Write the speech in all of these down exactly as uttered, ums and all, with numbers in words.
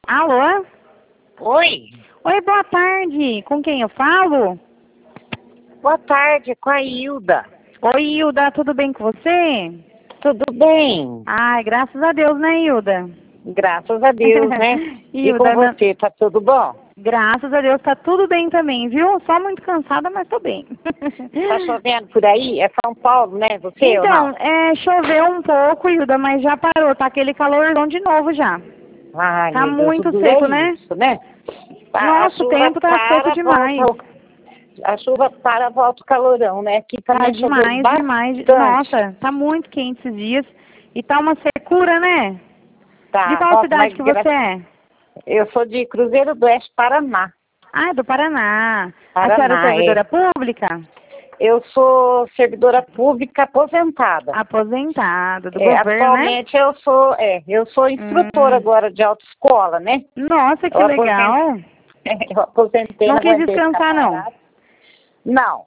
Alô? Oi, Oi, boa tarde. Com quem eu falo? boa tarde, com a Hilda. Oi, Hilda, tudo bem com você? Tudo bem? Ai, graças a Deus, né, Hilda? Graças a Deus, né? E com Hilda, meu- você, tá tudo bom? graças a Deus tá tudo bem também, viu? Só muito cansada, mas tô bem. Tá chovendo por aí? É São Paulo, né? Você ou Então, não? é, choveu um pouco, Hilda, mas já parou. Tá aquele calorzão de novo já. Ai, Tá meu Deus, o muito duro é seco, né? isso, né? A, a Nossa, o chuva tempo tá seco para, demais. volta, o- a chuva para, volta o calorão, né? Aqui Tá também choveu demais, demais. bastante. Nossa, tá muito quente esses dias. E tá uma secura, né? De Tá, qual nossa, cidade mas que gra... você é? eu sou de Cruzeiro do Oeste, Paraná. Ah, é do Paraná. A senhora é Paraná, é. servidora pública? Eu sou servidora pública aposentada. Aposentada, do É, governo, né? atualmente eu sou, é, eu sou instrutora Hum. agora de autoescola, né? Nossa, que Eu aposentei, legal. eu aposentei, Não não quis aguentei ficar descansar, não. parada. Não.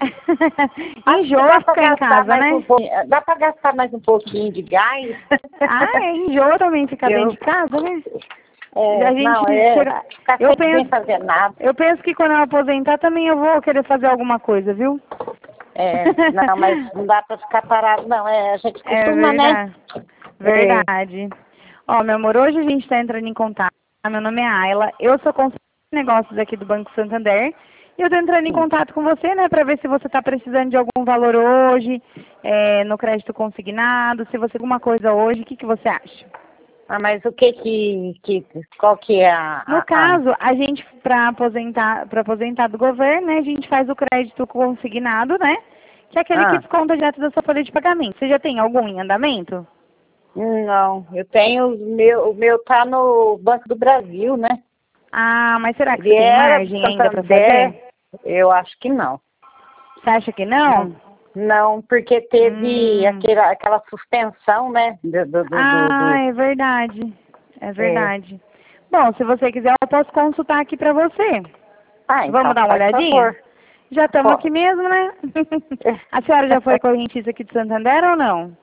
Acho que Enjoa dá para ficar em gastar casa, mais um né? pouquinho, dá para gastar mais um pouquinho de gás. Ah, é, enjoa também ficar dentro Eu, de casa, né? é, A gente não, é, chega... ficar Eu sempre sem penso, fazer nada. eu penso que quando eu aposentar também eu vou querer fazer alguma coisa, viu? É, não, mas não dá para ficar parado, não. É, a gente É costuma, né? verdade. É, Verdade. Ó, meu amor, hoje a gente está entrando em contato. Meu nome é Ayla, eu sou consultora de negócios aqui do Banco Santander. E eu tô entrando em sim. contato com você, né, para ver se você está precisando de algum valor hoje, é, no crédito consignado, se você tem alguma coisa hoje, o que, que você acha? Ah, mas o que que, que qual que é a, No a, a... caso, a gente, para aposentar, para aposentar do governo, né, a gente faz o crédito consignado, né, que é aquele que Ah, desconta direto da sua folha de pagamento. Você já tem algum em andamento? não, eu tenho, o meu, o meu tá no Banco do Brasil, né? Ah, mas será que Ele você tem era do margem ainda para fazer? Santander, eu acho que não. Você acha que Não, não? não, porque teve Hum. aquela, aquela suspensão, né? Do, do, do, do, Ah, do- é verdade. É é. verdade. Bom, se você quiser, eu posso consultar aqui para você. Ah, Vamos então, dar uma faz olhadinha? favor. Já estamos aqui Pode. mesmo, né? A senhora já foi correntista aqui de Santander ou não?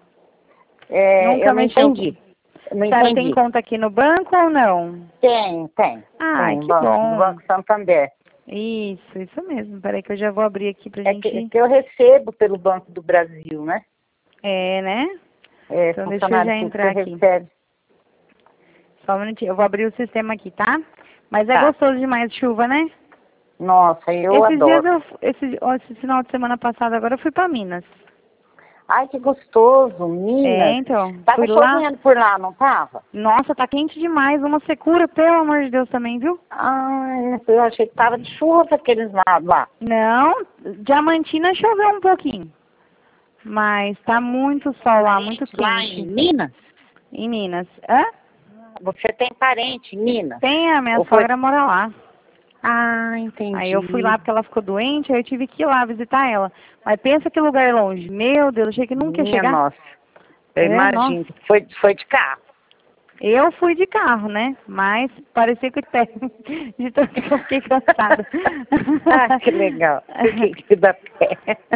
É, eu Nunca não mexeu. entendi. Eu não A senhora tem entendi. conta aqui no banco ou não? Tem, tem. Ai, Tem, que banco, do bom. Banco Santander. Isso, isso mesmo. Peraí que eu já vou abrir aqui pra É que, é gente... que eu recebo pelo Banco do Brasil, né? É, né? É, Então deixa eu funcionário já público entrar aqui. recebe. Só um minutinho. Eu vou abrir o sistema aqui, tá? Mas é Tá. gostoso demais chuva, né? Nossa, eu Esses dias adoro. eu, esse, ó, esse final de semana passado agora eu fui pra Minas. Ai, que gostoso, É, Minas. então, Tava fui lá. chovendo por lá, não tava? Nossa, tá quente demais, uma secura, pelo amor de Deus também, viu? Ai, eu achei que tava de chuva aqueles lados lá. Não, Diamantina choveu um pouquinho. Mas tá muito sol lá, muito Parente lá em quente. Minas? Em Minas. Hã? Você tem parente em Minas? Tem, a minha Ou foi? sogra mora lá. Ah, Aí eu fui lá entendi. porque ela ficou doente, aí eu tive que ir lá visitar ela. Mas pensa que lugar longe. Meu Deus, achei que nunca ia Minha chegar. nossa. Eu É, nossa. imagino. Foi, foi de carro. Eu fui de carro, né? Mas parecia que eu pé. De tanto que eu fiquei cansada. Ah, que legal. Fiquei que da pé.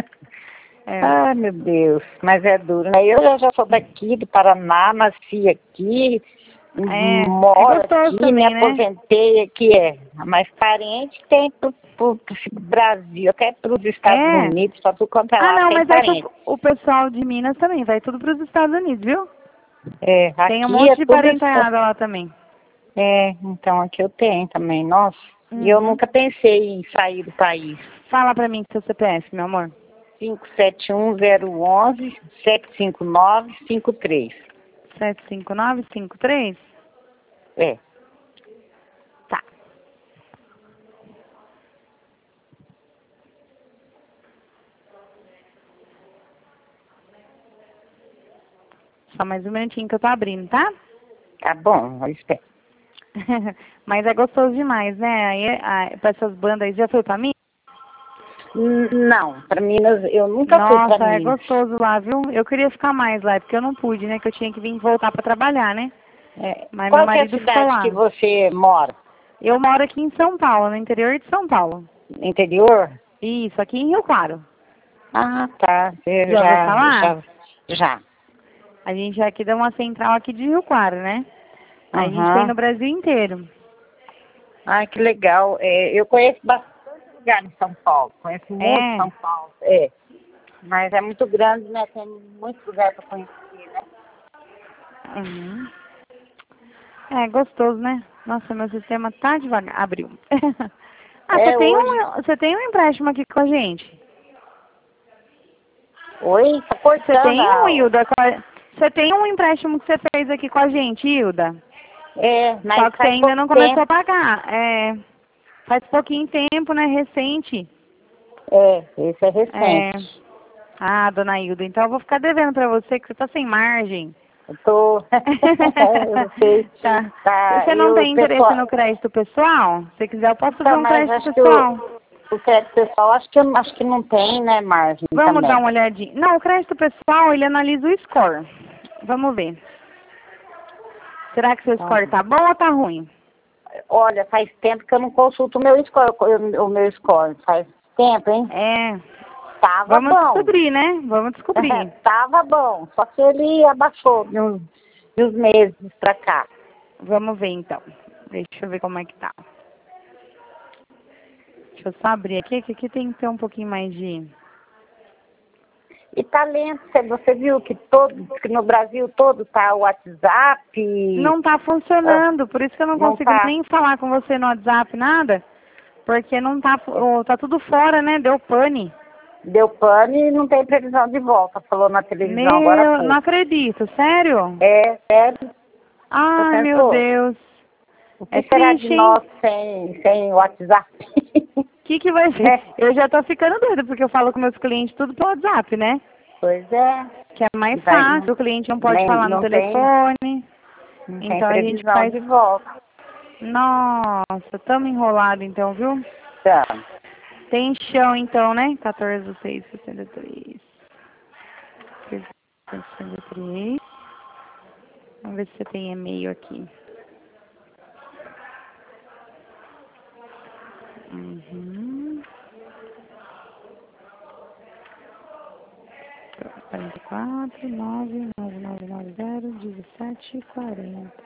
É. Ai, meu Deus. Mas é duro, né? Eu já já sou daqui do Paraná, nasci aqui, É, é moro gostoso aqui, me também, né? aposentei aqui, é. Mas parente tem pro, pro, pro Brasil, até pros Estados É. Unidos, pra tudo quanto é Ah, lado, não, tem mas é que parente. o, o pessoal de Minas também vai tudo para os Estados Unidos, viu? É, Tem um aqui monte é de tudo. parentalhada lá também. É, então aqui eu tenho também, nossa. E eu Uhum. nunca pensei em sair do país. Fala pra mim seu C P F, meu amor. cinco sete um zero um um sete cinco nove cinco três. sete cinco nove cinco três? É. Tá. Só mais um minutinho que eu tô abrindo, tá? Tá bom, eu espero. Mas é gostoso demais, né? Aí, a, pra essas bandas aí, já foi pra mim? N- Não, para Minas, eu nunca fui para Nossa, é Minas. gostoso lá, viu? Eu queria ficar mais lá, porque eu não pude, né? Que eu tinha que vir voltar pra trabalhar, né? É, Mas meu qual que é a marido ficou cidade lá. que você mora? Eu moro aqui em São Paulo, no interior de São Paulo. Interior? Isso, aqui em Rio Claro. Ah, tá. Eu Já ouviu já, falar? já, já. A gente aqui dá uma central aqui de Rio Claro, né? A gente Aham. tem no Brasil inteiro. Ai, que legal. É, eu conheço bastante lugar em São Paulo. Conheço muito É. São Paulo. É. Mas é muito grande, né? Tem muito lugar para conhecer, né? Uhum. É gostoso, né? Nossa, meu sistema tá devagar. Abriu. Ah, você É, tem hoje. um, você tem um empréstimo aqui com a gente? Oi, tá Você cortando tem um, a... Hilda? com a- Você tem um empréstimo que você fez aqui com a gente, Hilda? É, Só mas que você faz ainda pouco não começou a tempo. pagar. É, faz pouquinho tempo, né? Recente. É, esse é É. recente. Ah, dona Hilda, então eu vou ficar devendo pra você que você tá sem margem. Eu tô... eu sei. Tá. Tá, Você e não o tem interesse pessoal... no crédito pessoal? Se quiser, eu posso ver Então, um mas crédito acho que pessoal. o, o crédito pessoal, acho que, eu- acho que não tem, né, margem Vamos dar também. uma olhadinha. Não, o crédito pessoal, ele analisa o score. Vamos ver. Será que seu Então, score tá bom ou tá ruim? olha, faz tempo que eu não consulto o meu score, o meu score. Faz tempo, hein? É. Tava Vamos bom. descobrir, né? Vamos descobrir. Tava bom. Só que ele abaixou de uns, de uns meses pra cá. Vamos ver, então. Deixa eu ver como é que tá. Deixa eu só abrir aqui, que aqui tem que ter um pouquinho mais de... E talento, você você viu que, todo, que no Brasil todo tá o WhatsApp. Não tá ah, funcionando, por isso que eu não não consigo tá. nem falar com você no WhatsApp, nada. Porque não tá... fu- Tá tudo fora, né? Deu pane. Deu pane e não tem previsão de volta, falou na televisão agora há Meu, não pouco. acredito, sério? É, sério. Você Ai, meu pensou? Deus. O que É será de triste, hein? nós sem, sem WhatsApp? O que que vai ser? Né? Eu já tô ficando doida, porque eu falo com meus clientes tudo pelo WhatsApp, né? Pois é. Que é mais E vai, fácil, o cliente não pode nem, falar no não tem, telefone. não tem Então a gente previsão faz... de volta. Nossa, tamo enrolado então, viu? Tá. Tem chão então, né? quatorze, seis, sessenta e três. sessenta e três. Vamos ver se você tem e-mail aqui. Uhum. quarenta e quatro, nove, nove nove nove zero, dezessete, quarenta.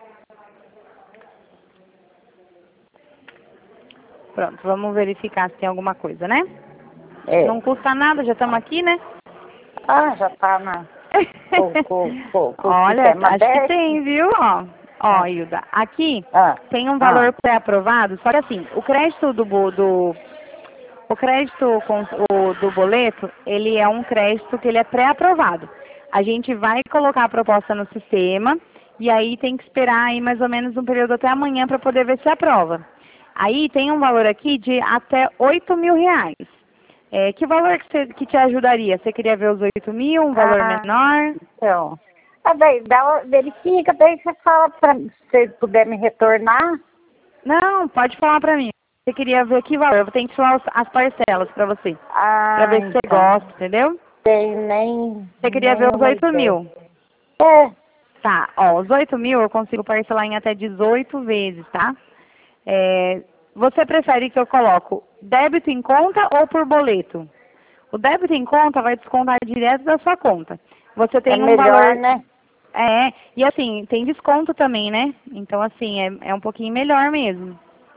Pronto, vamos verificar se tem alguma coisa, né? É. Não custa nada, já estamos aqui, né? Ah, já tá na, com, com, com, com o Olha, sistema acho que aberto. tem, viu? Ó, ó, Ah, Hilda, aqui ah, tem um ah, valor pré-aprovado, só que assim, o crédito do, bo- do o crédito com, o, do boleto, ele é um crédito que ele é pré-aprovado. A gente vai colocar a proposta no sistema e aí tem que esperar aí mais ou menos um período até amanhã para poder ver se aprova. Aí tem um valor aqui de até oito mil reais. É, que valor que, você, que te ajudaria? Você queria ver os oito mil, um valor ah, menor? então. Ah, daí, dá, uma- verifica, daí você fala pra mim, se você puder me retornar. Não, pode falar pra mim. Você queria ver que valor? Eu vou ter que falar os- as parcelas pra você. Pra Ah, ver se você então. gosta, entendeu? Tenho nem, Você queria ver os nenhuma oito ideia. mil. É, Tá, ó, os oito mil eu consigo parcelar em até dezoito vezes, tá? É, você prefere que eu coloco débito em conta ou por boleto? O débito em conta vai descontar direto da sua conta. Você é tem um melhor, valor... né? É, e assim, tem desconto também, né? Então, assim, é, é um pouquinho melhor mesmo.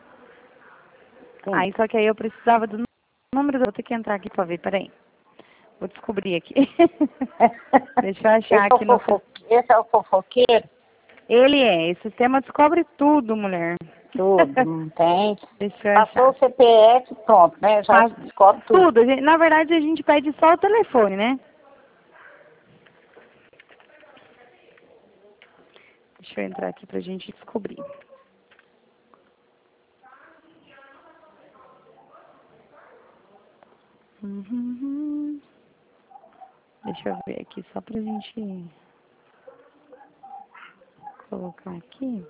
Sim. Aí, só que aí eu precisava do número, vou ter que entrar aqui pra ver, peraí. Vou descobrir aqui. Deixa eu achar Esse é o aqui no... fofo, esse é o fofoqueiro? Ele é, esse sistema descobre tudo, mulher. Tudo, não tem. Deixa eu Passou o achar. C P F, pronto, né? Já Faz descobre tudo. tudo. a gente- Na verdade, a gente pede só o telefone, né? Deixa eu entrar aqui pra gente descobrir. Uhum. Deixa eu ver aqui, só pra gente colocar aqui.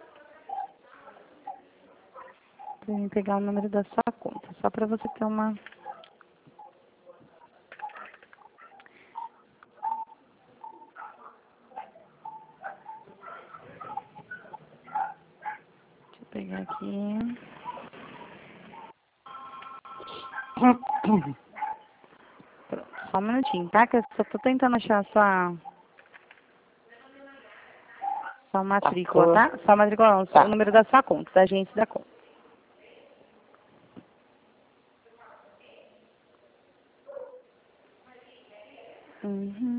Pra mim pegar o número da sua conta. Só pra você ter uma... Deixa eu pegar aqui. Pronto, só um minutinho, tá? Que eu só tô tentando achar a sua, Só matrícula, tá? Só matrícula não, só Tá. o número da sua conta, da agência da conta. Uhum.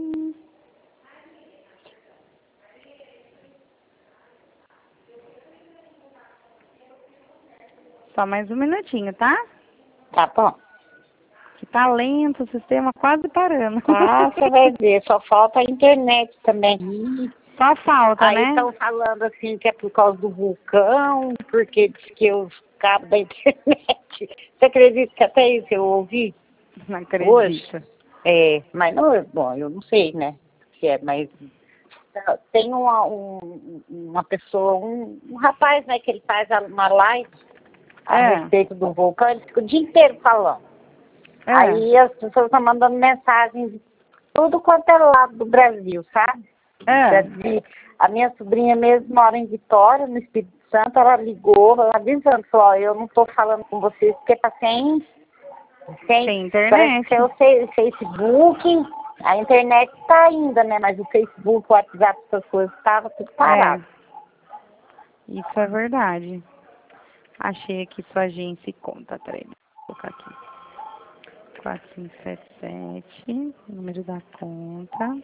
Só mais um minutinho, tá? Tá bom. Que tá lento o sistema, quase parando. Ah, você vai ver, só falta a internet também. Só falta, Aí né? estão falando assim que é por causa do vulcão, porque diz que os cabos da internet. Você acredita que até isso eu ouvi? Não acredito. Hoje? É, mas não, bom, eu não sei, né? Se é, mas tem uma, um, uma pessoa, um, um rapaz, né, que ele faz uma live a É. respeito do vulcão, ele fica o dia inteiro falando. É. Aí as pessoas estão mandando mensagens de tudo quanto é lado do Brasil, sabe? É. De, a minha sobrinha mesmo mora em Vitória, no Espírito Santo, ela ligou, ela avisando, falou, ó, eu não estou falando com vocês porque tá sem, sem, Sem parece internet. que é o fe- Facebook, a internet tá ainda, né, mas o Facebook, o WhatsApp, essas coisas, estava tudo parado. É. Isso é verdade. Achei aqui sua agência e conta, peraí, vou colocar aqui. quatro cinco sete sete, número da conta.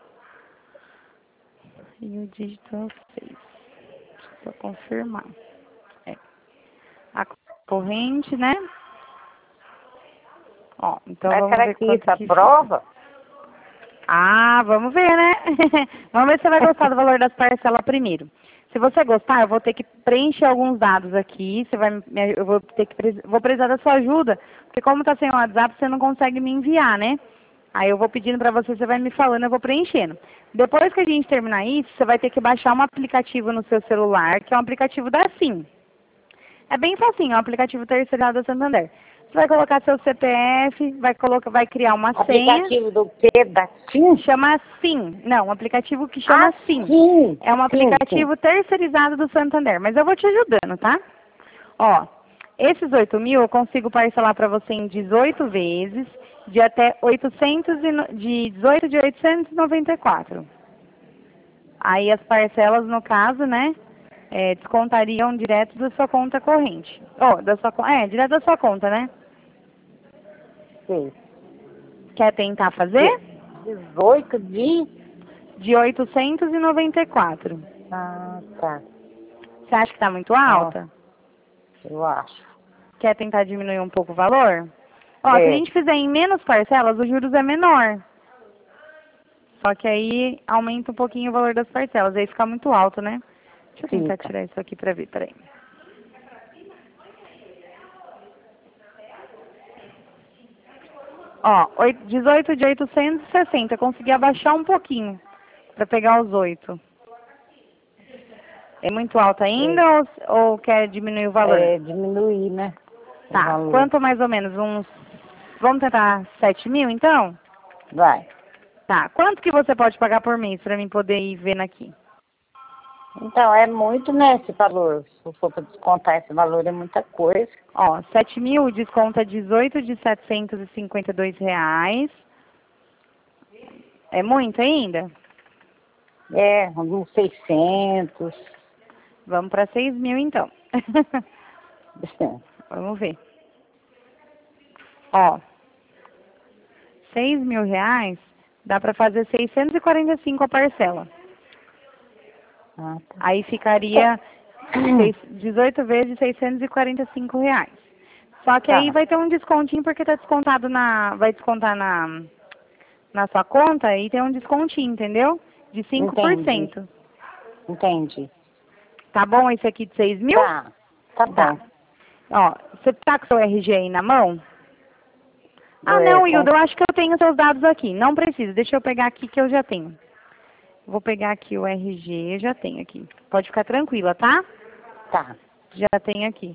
E o dígito é o seis. Vou confirmar. É. A corrente, né? Ó, então Mas vamos será ver que quanto isso é que prova? fica. Ah, vamos ver, né? Vamos ver se você vai gostar do valor das parcelas primeiro. Se você gostar, eu vou ter que preencher alguns dados aqui. Você vai, me- eu vou ter que pres- vou precisar da sua ajuda, porque como está sem o WhatsApp, você não consegue me enviar, né? Aí eu vou pedindo para você, você vai me falando, eu vou preenchendo. Depois que a gente terminar isso, você vai ter que baixar um aplicativo no seu celular, que é um aplicativo da Sim. É bem facinho, é um aplicativo terceirizado da Santander. Você vai colocar seu C P F, vai, colocar, vai criar uma senha. Aplicativo do quê? Da TIM? Chama Sim. Não, um aplicativo que chama Ah, Sim. sim. É um Sim, aplicativo terceirizado do Santander, mas eu vou te ajudando, tá? Ó, esses oito mil eu consigo parcelar para você em dezoito vezes, de até oitocentos e no- de dezoito de oitocentos e noventa e quatro. Aí as parcelas, no caso, né, é, descontariam direto da sua conta corrente. Ó, da sua, con- é, direto da sua conta, né? sim. Quer tentar fazer? dezoito de... De oitocentos e noventa e quatro. Ah, tá. Você acha que está muito Nossa, alta? eu acho. Quer tentar diminuir um pouco o valor? Ó, se a É, gente fizer em menos parcelas, os juros é menor. Só que aí aumenta um pouquinho o valor das parcelas, aí fica muito alto, né? Deixa eu tentar fica. tirar isso aqui pra ver, peraí. Ó, oito- dezoito de oitocentos e sessenta, consegui abaixar um pouquinho pra pegar os oito. É muito alto ainda ou, ou quer diminuir o valor? É, diminuir, né? O Tá, valor. quanto mais ou menos? Uns, vamos tentar sete mil então? Vai. Tá, quanto que você pode pagar por mês pra mim poder ir vendo aqui? Então, é muito, né, esse valor. Se for para descontar esse valor, é muita coisa. Ó, sete mil desconta dezoito de setecentos e cinquenta e dois reais. É muito ainda? É, uns seiscentos. Vamos para seis mil então. Assim. Vamos ver. Ó, seis mil reais dá para fazer seiscentos e quarenta e cinco a parcela. Ah, tá. Aí ficaria seis- dezoito vezes seiscentos e quarenta e cinco reais. Só que aí Tá. vai ter um descontinho porque tá descontado na, vai descontar na, na sua conta e tem um descontinho, entendeu? De cinco por Entendi. cento. Entendi. Tá bom esse aqui de seis mil? Tá. Tá Tá. bom. Ó, você tá com seu R G aí na mão? Ah, É, não, com- Hilda, eu acho que eu tenho seus dados aqui. Não precisa, deixa eu pegar aqui que eu já tenho. Vou pegar aqui o R G, já tenho aqui. Pode ficar tranquila, tá? Tá. Já tenho aqui.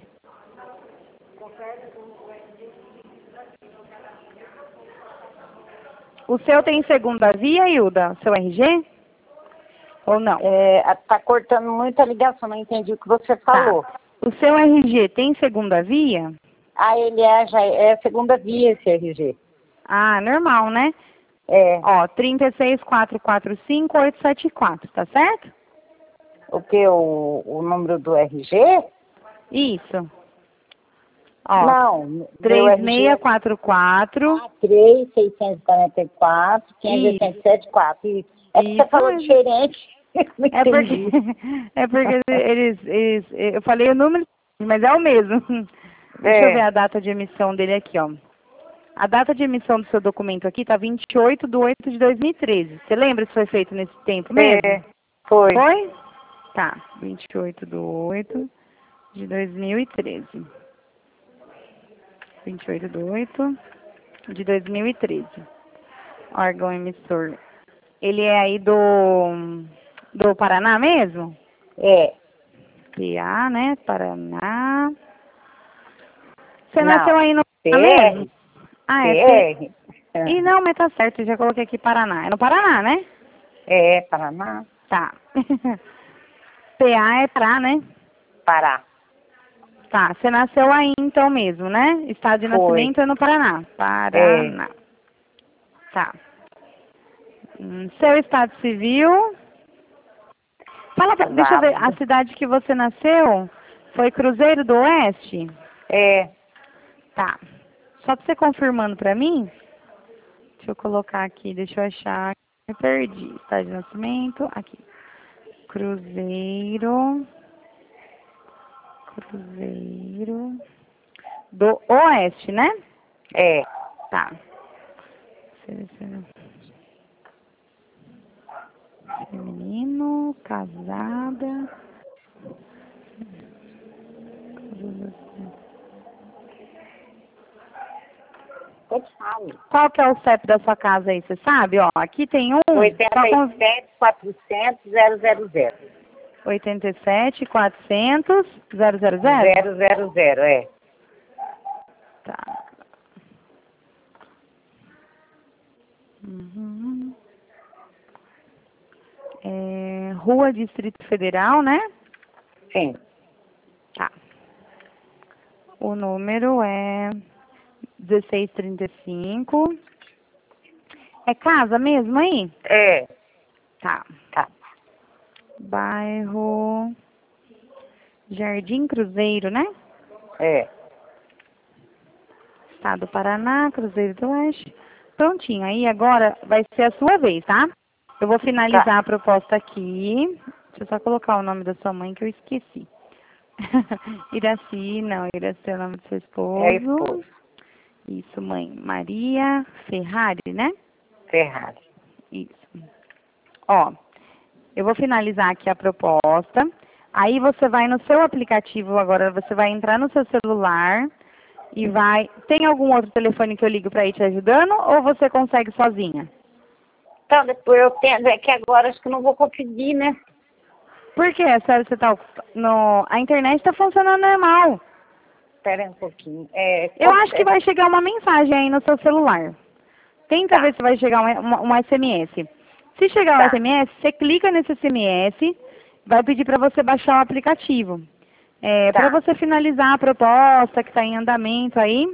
O seu tem segunda via, Hilda? Seu R G? Ou não? É, a- tá cortando muito a ligação, não entendi o que você falou. Tá. O seu R G tem segunda via? Ah, ele é, já é a segunda via esse R G. Ah, normal, né? É, Ó, trinta e seis, quatrocentos e quarenta e cinco, oitocentos e setenta e quatro, tá certo? O que? O, o número do R G? Isso. Ó, Não. três seis quatro quatro. três, seiscentos e quarenta e quatro, quinhentos e oitenta e sete, quatro. Isso. É que você falou diferente. Não é porque, é porque eles, eles, eu falei o número, mas é o mesmo. Deixa É. eu ver a data de emissão dele aqui, ó. A data de emissão do seu documento aqui tá vinte e oito de oito de dois mil e treze. Você lembra se foi feito nesse tempo mesmo? É, foi. Foi? Tá, vinte e oito de oito de dois mil e treze. vinte e oito de oito de dois mil e treze. Órgão emissor. Ele é aí do, do Paraná mesmo? É. P A, né? Paraná. Você Não. nasceu aí no P Paraná R. mesmo? Ah, é P R. P... Ih, não, mas tá certo, já coloquei aqui Paraná. É no Paraná, né? É, Paraná. Tá. P A é Pará, né? Pará. Tá, você nasceu aí então mesmo, né? Estado de Foi. nascimento é no Paraná. Paraná. É. Tá. Hum, seu estado civil. Fala pra, deixa eu ver, a cidade que você nasceu foi Cruzeiro do Oeste? É. Tá. Só pra você confirmando pra mim. Deixa eu colocar aqui, deixa eu achar. Me perdi. Estado de nascimento, aqui. Cruzeiro. Cruzeiro do Oeste, né? É. Tá. Seleciona. Feminino, casada. Qual que é o C E P da sua casa aí, você sabe? Ó, aqui tem um... oitenta e sete, quatrocentos, zero zero zero. oitenta e sete, quatrocentos, zero zero zero? zero zero zero, é. Tá. Uhum. É, Rua Distrito Federal, né? Sim. Tá. O número é dezesseis trinta e cinco. É casa mesmo aí? É. Tá. Tá. Bairro Jardim Cruzeiro, né? É. Estado do Paraná, Cruzeiro do Oeste. Prontinho. Aí agora vai ser a sua vez, tá? Eu vou finalizar Tá. a proposta aqui. Deixa eu só colocar o nome da sua mãe que eu esqueci. Iraci, não, Iraci é o nome do seu esposo. É esposo. Isso, mãe. Maria Ferrari, né? Ferrari. Isso. Ó, eu vou finalizar aqui a proposta. Aí você vai no seu aplicativo agora, você vai entrar no seu celular e vai... Tem algum outro telefone que eu ligo para ir te ajudando ou você consegue sozinha? Então, depois eu tenho... É que agora acho que não vou conseguir, né? Por quê? Sério, você tá... No... A internet tá funcionando normal. Espera aí um pouquinho. É, Eu acho que vai chegar uma mensagem aí no seu celular. Tenta Tá. ver se vai chegar um, um S M S. Se chegar Tá. o S M S, você clica nesse S M S, vai pedir para você baixar o aplicativo. É, Tá. Para você finalizar a proposta que está em andamento aí,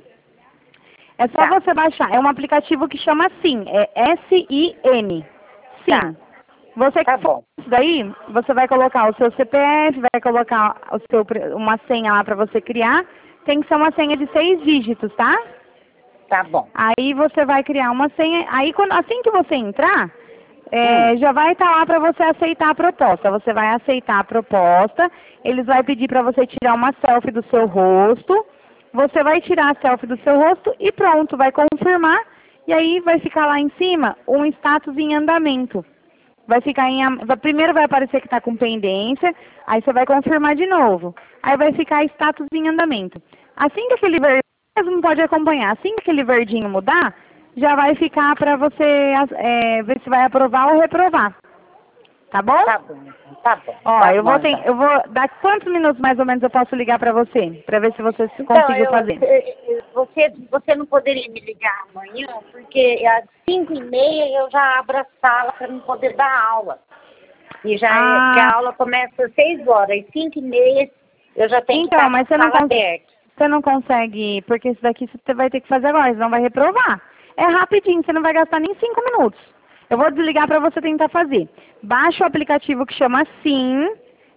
é só Tá. você baixar. É um aplicativo que chama SIM, é S I M. SIM. Tá. Você Tá que for bom. isso daí, você vai colocar o seu C P F, vai colocar o seu, uma senha lá para você criar. Tem que ser uma senha de seis dígitos, tá? Tá bom. Aí você vai criar uma senha. Aí quando, assim que você entrar, é, Hum. já vai estar lá para você aceitar a proposta. Você vai aceitar a proposta. Eles vão pedir para você tirar uma selfie do seu rosto. Você vai tirar a selfie do seu rosto e pronto, vai confirmar. E aí vai ficar lá em cima um status em andamento. Vai ficar em... Primeiro vai aparecer que está com pendência, aí você vai confirmar de novo. Aí vai ficar status em andamento. Assim que aquele verdinho, mesmo pode acompanhar, assim que aquele verdinho mudar, já vai ficar para você é, ver se vai aprovar ou reprovar. Tá bom? Tá bom. Tá bom. Ó, tá eu bom, vou, ter, então. eu vou dar quantos minutos mais ou menos eu posso ligar para você? Para ver se você Então, conseguiu eu, fazer. eu- você, você não poderia me ligar amanhã, porque às cinco e meia eu já abro a sala para não poder dar aula. E já Ah. é, que a aula começa às seis horas, às cinco e meia eu já tenho Então, que estar mas com a você não sala consegue. aberta. Você não consegue, porque isso daqui você vai ter que fazer agora, senão vai reprovar. É rapidinho, você não vai gastar nem cinco minutos. Eu vou desligar para você tentar fazer. Baixa o aplicativo que chama SIM,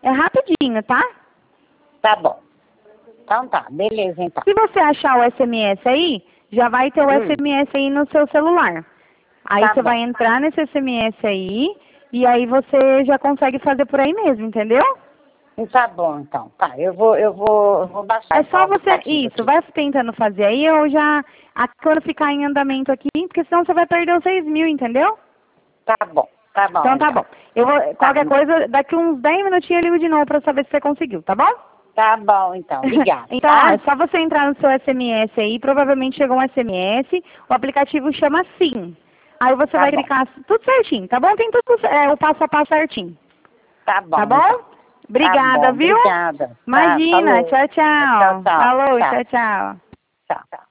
É rapidinho, tá? Tá bom. Então tá, beleza então. Se você achar o S M S aí, já vai ter o Hum. S M S aí no seu celular. Aí Tá você bom. vai entrar nesse S M S aí, e aí você já consegue fazer por aí mesmo, entendeu? Tá bom então. Tá, eu vou, eu vou, eu vou baixar É então, só o você, aplicativo isso, aqui. vai tentando fazer aí, eu já, a- quando ficar em andamento aqui, porque senão você vai perder os seis mil, entendeu? Tá bom, tá bom Então tá então. bom. Eu vou, Tá, qualquer coisa, daqui uns dez minutinhos eu ligo de novo pra saber se você conseguiu, tá bom? tá bom então, obrigada, Então, ó, é tá? só você entrar no seu S M S aí, provavelmente chegou um S M S, o aplicativo chama Sim. Aí você Tá vai bom, clicar tudo certinho, tá bom? Tem tudo, é, o passo a passo certinho. tá bom Tá bom? então. Tá Obrigada, bom, viu? obrigada. Tá, Imagina, falou. tchau, Tchau, tchau. tchau. Falou, Tchau, tchau, tchau. tchau.